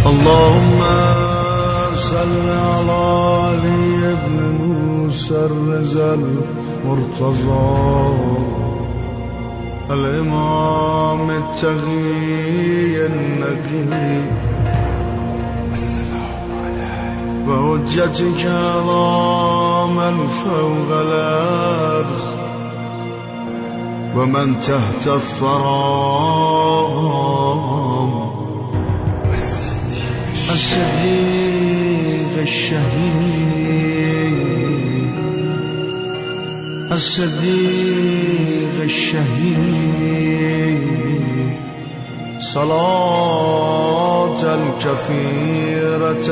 اللهم صل على علي بن موسى الرضا المرتضى الإمام التقي النقي السلام عليك بحجتك على من فوق الأرض ومن تحت الثرى الصديق الشهيد الصديق الشهيد صلاة كثيرة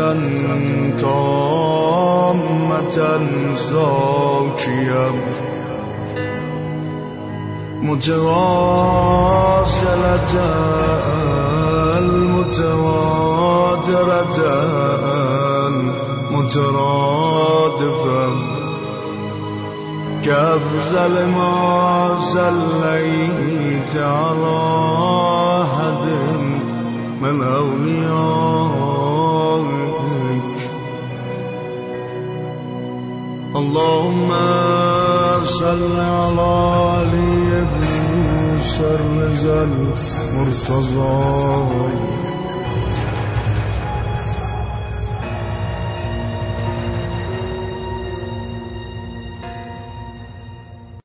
تامة زاكية متواصلة المتواترة مترادفة كأفضل ما صليت على أحد من أوليائك اللهم صل على علي بن موسى الرضا المرتضى